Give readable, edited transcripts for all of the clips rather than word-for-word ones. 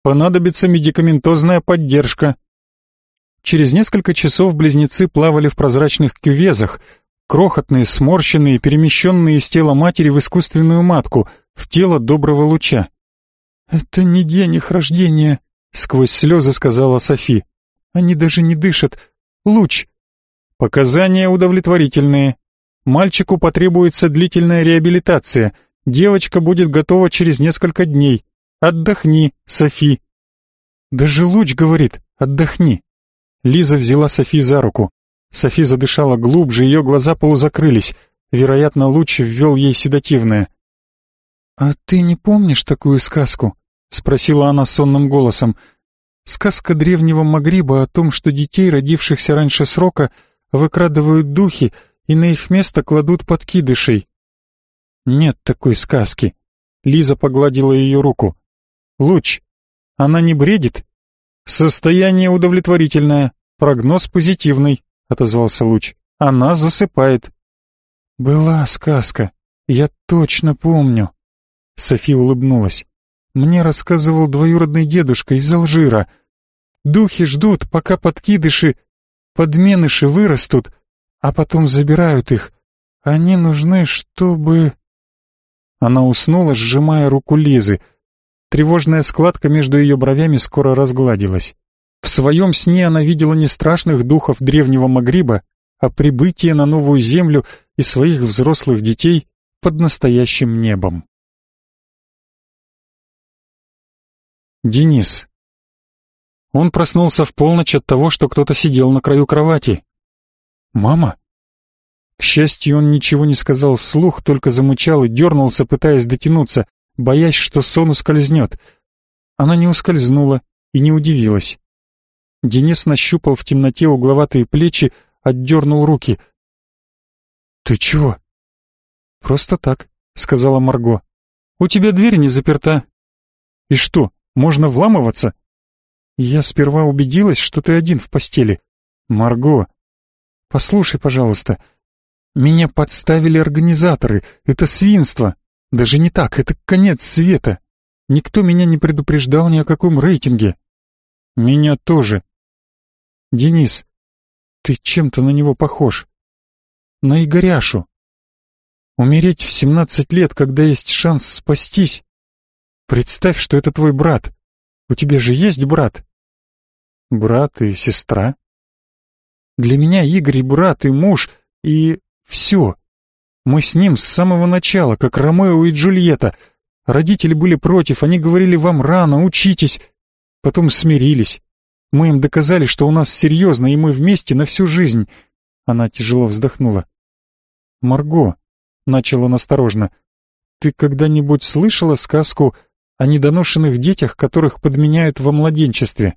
Понадобится медикаментозная поддержка. Через несколько часов близнецы плавали в прозрачных кювезах, крохотные, сморщенные, перемещенные из тела матери в искусственную матку, в тело доброго луча. «Это не день их рождения», — сквозь слезы сказала Софи. «Они даже не дышат. Луч». Показания удовлетворительные. Мальчику потребуется длительная реабилитация. Девочка будет готова через несколько дней. Отдохни, Софи. Даже луч говорит: отдохни. Лиза взяла Софи за руку. Софи задышала глубже, ее глаза полузакрылись. Вероятно, луч ввел ей седативное. «А ты не помнишь такую сказку?» — спросила она сонным голосом. «Сказка древнего Магриба о том, что детей, родившихся раньше срока, выкрадывают духи и на их место кладут подкидышей». «Нет такой сказки». Лиза погладила ее руку. «Луч, она не бредит?» «Состояние удовлетворительное, прогноз позитивный», — отозвался Луч. «Она засыпает». «Была сказка, я точно помню». Софи улыбнулась. «Мне рассказывал двоюродный дедушка из Алжира. Духи ждут, пока подкидыши, подменыши вырастут, а потом забирают их. Они нужны, чтобы...» Она уснула, сжимая руку Лизы. Тревожная складка между ее бровями скоро разгладилась. В своем сне она видела не страшных духов древнего Магриба, а прибытие на новую землю и своих взрослых детей под настоящим небом. Денис. Он проснулся в полночь от того, что кто-то сидел на краю кровати. «Мама?» К счастью, он ничего не сказал вслух, только замычал и дернулся, пытаясь дотянуться, боясь, что сон ускользнет. Она не ускользнула и не удивилась. Денис нащупал в темноте угловатые плечи, отдернул руки. «Ты чего?» «Просто так», — сказала Марго. «У тебя дверь не заперта». «И что, можно вламываться?» «Я сперва убедилась, что ты один в постели». «Марго, послушай, пожалуйста. Меня подставили организаторы. Это свинство. Даже не так, это конец света. Никто меня не предупреждал ни о каком рейтинге». «Меня тоже». «Денис, ты чем-то на него похож. На Игоряшу. Умереть в 17 лет, когда есть шанс спастись. Представь, что это твой брат. У тебя же есть брат?» «Брат и сестра». «Для меня Игорь и брат, и муж, и все. Мы с ним с самого начала, как Ромео и Джульетта. Родители были против, они говорили: вам рано, учитесь. Потом смирились. Мы им доказали, что у нас серьезно, и мы вместе на всю жизнь». Она тяжело вздохнула. «Марго», — начал он осторожно, — «ты когда-нибудь слышала сказку о недоношенных детях, которых подменяют во младенчестве?»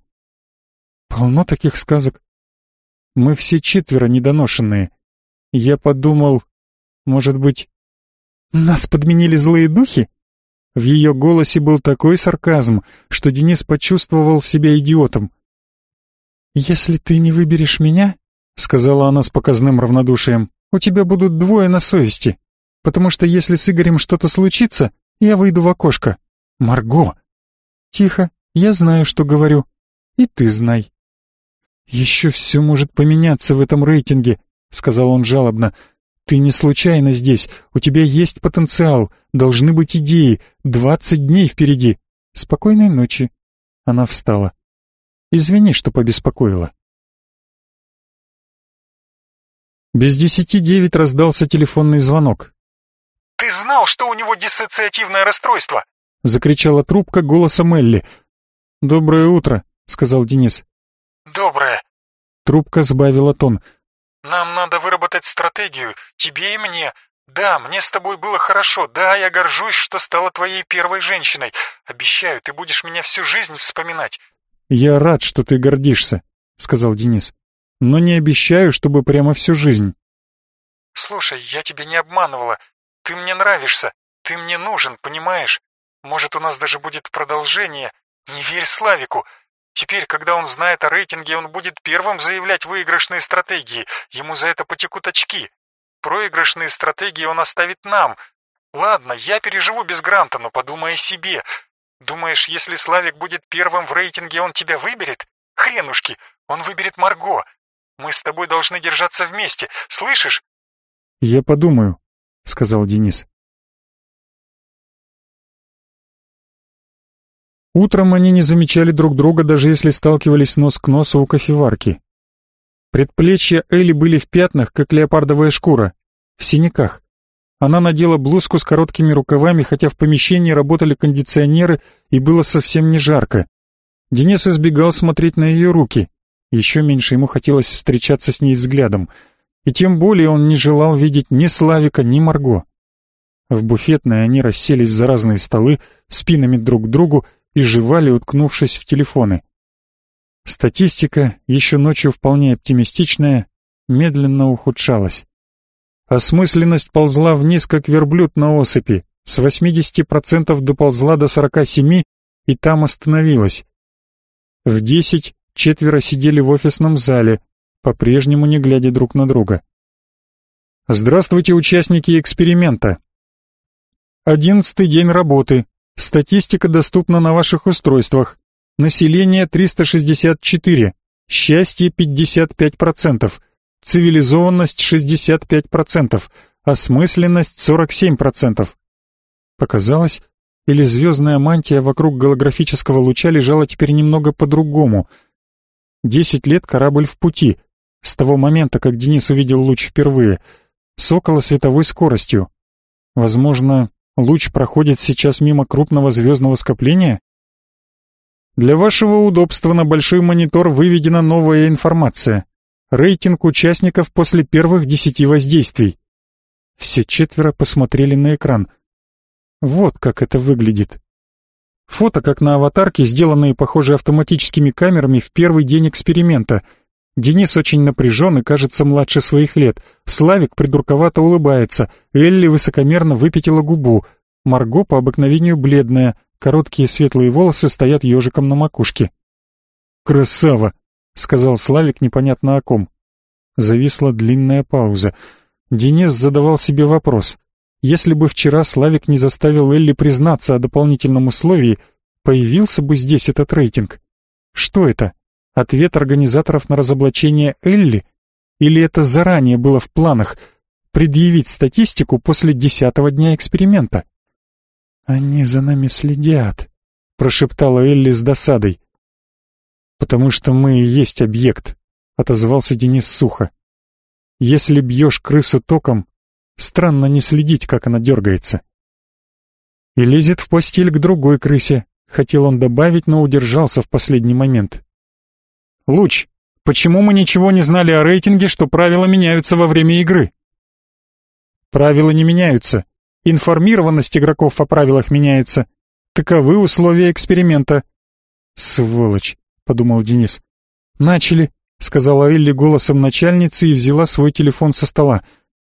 «Полно таких сказок. Мы все четверо недоношенные. Я подумал, может быть, нас подменили злые духи?» В ее голосе был такой сарказм, что Денис почувствовал себя идиотом. «Если ты не выберешь меня, — сказала она с показным равнодушием, — у тебя будут двое на совести, потому что если с Игорем что-то случится, я выйду в окошко. Марго!» «Тихо, я знаю, что говорю. И ты знай». «Еще все может поменяться в этом рейтинге», — сказал он жалобно. «Ты не случайно здесь, у тебя есть потенциал, должны быть идеи, 20 дней впереди. Спокойной ночи». Она встала. «Извини, что побеспокоила». Без 10:09 раздался телефонный звонок. «Ты знал, что у него диссоциативное расстройство?» — закричала трубка голосом Элли. «Доброе утро», — сказал Денис. «Доброе». Трубка сбавила тон. «Нам надо выработать стратегию, тебе и мне. Да, мне с тобой было хорошо, да, я горжусь, что стала твоей первой женщиной. Обещаю, ты будешь меня всю жизнь вспоминать». «Я рад, что ты гордишься», — сказал Денис. «Но не обещаю, чтобы прямо всю жизнь». «Слушай, я тебя не обманывала. Ты мне нравишься, ты мне нужен, понимаешь? Может, у нас даже будет продолжение. Не верь Славику. Теперь, когда он знает о рейтинге, он будет первым заявлять выигрышные стратегии. Ему за это потекут очки. Проигрышные стратегии он оставит нам. Ладно, я переживу без гранта, но подумай о себе. Думаешь, если Славик будет первым в рейтинге, он тебя выберет? Хренушки, он выберет Марго. Мы с тобой должны держаться вместе, слышишь?» «Я подумаю», — сказал Денис. Утром они не замечали друг друга, даже если сталкивались нос к носу у кофеварки. Предплечья Элли были в пятнах, как леопардовая шкура, в синяках. Она надела блузку с короткими рукавами, хотя в помещении работали кондиционеры и было совсем не жарко. Денис избегал смотреть на ее руки. Еще меньше ему хотелось встречаться с ней взглядом. И тем более он не желал видеть ни Славика, ни Марго. В буфетной они расселись за разные столы, спинами друг к другу, и жевали, уткнувшись в телефоны. Статистика, еще ночью вполне оптимистичная, медленно ухудшалась. Осмысленность ползла вниз, как верблюд на осыпи, с 80% доползла до 47% и там остановилась. В 10 четверо сидели в офисном зале, по-прежнему не глядя друг на друга. «Здравствуйте, участники эксперимента. 11-й день работы. Статистика доступна на ваших устройствах. Население 364, счастье 55%, цивилизованность 65%, осмысленность 47%. Показалось, или звездная мантия вокруг голографического луча лежала теперь немного по-другому. 10 лет корабль в пути, с того момента, как Денис увидел луч впервые, с околосветовой скоростью. Возможно, луч проходит сейчас мимо крупного звездного скопления? Для вашего удобства на большой монитор выведена новая информация. Рейтинг участников после первых 10 воздействий. Все четверо посмотрели на экран. Вот как это выглядит. Фото, как на аватарке, сделанные, похоже, автоматическими камерами в первый день эксперимента. Денис очень напряжен и кажется младше своих лет. Славик придурковато улыбается. Элли высокомерно выпятила губу. Марго по обыкновению бледная. Короткие светлые волосы стоят ежиком на макушке. «Красава!» — сказал Славик непонятно о ком. Зависла длинная пауза. Денис задавал себе вопрос. Если бы вчера Славик не заставил Элли признаться о дополнительном условии, появился бы здесь этот рейтинг? Что это? Ответ организаторов на разоблачение Элли? Или это заранее было в планах предъявить статистику после 10-го дня эксперимента? «Они за нами следят», — прошептала Элли с досадой. «Потому что мы и есть объект», — отозвался Денис сухо. «Если бьешь крысу током, странно не следить, как она дергается». «И лезет в постель к другой крысе», — хотел он добавить, но удержался в последний момент. «Луч, почему мы ничего не знали о рейтинге, что правила меняются во время игры?» «Правила не меняются. Информированность игроков о правилах меняется. Таковы условия эксперимента». «Сволочь», — подумал Денис. «Начали», — сказала Элли голосом начальницы и взяла свой телефон со стола.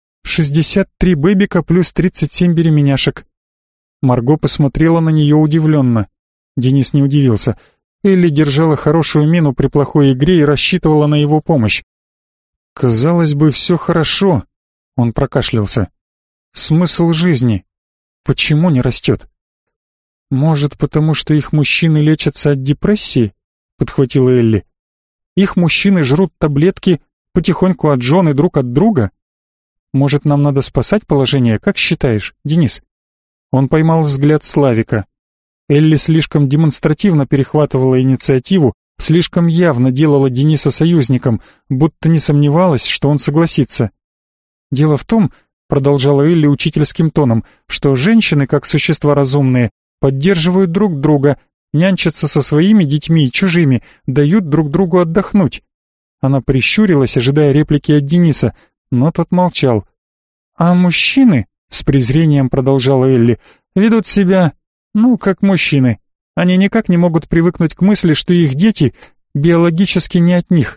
63 бэбика плюс 37 беременяшек. Марго посмотрела на нее удивленно. Денис не удивился. Элли держала хорошую мину при плохой игре и рассчитывала на его помощь. «Казалось бы, все хорошо», — он прокашлялся. «Смысл жизни? Почему не растет?» «Может, потому что их мужчины лечатся от депрессии?» — подхватила Элли. «Их мужчины жрут таблетки потихоньку от жены друг от друга? Может, нам надо спасать положение, как считаешь, Денис?» Он поймал взгляд Славика. Элли слишком демонстративно перехватывала инициативу, слишком явно делала Дениса союзником, будто не сомневалась, что он согласится. «Дело в том, — продолжала Элли учительским тоном, — что женщины, как существа разумные, поддерживают друг друга, нянчатся со своими детьми и чужими, дают друг другу отдохнуть». Она прищурилась, ожидая реплики от Дениса, но тот молчал. «А мужчины, — с презрением продолжала Элли, — ведут себя, как мужчины. Они никак не могут привыкнуть к мысли, что их дети биологически не от них».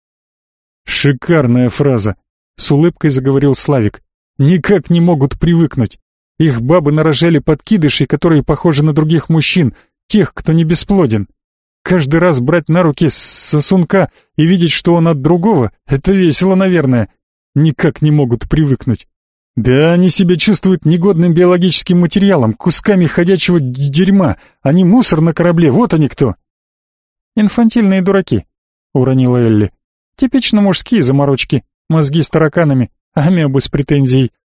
«Шикарная фраза», — с улыбкой заговорил Славик. «Никак не могут привыкнуть. Их бабы нарожали подкидышей, которые похожи на других мужчин, тех, кто не бесплоден. Каждый раз брать на руки сосунка и видеть, что он от другого, это весело, наверное. Никак не могут привыкнуть. Да они себя чувствуют негодным биологическим материалом, кусками ходячего дерьма. Они мусор на корабле, вот они кто. Инфантильные дураки, уронила Элли. Типично мужские заморочки, мозги с тараканами, амебы с претензией.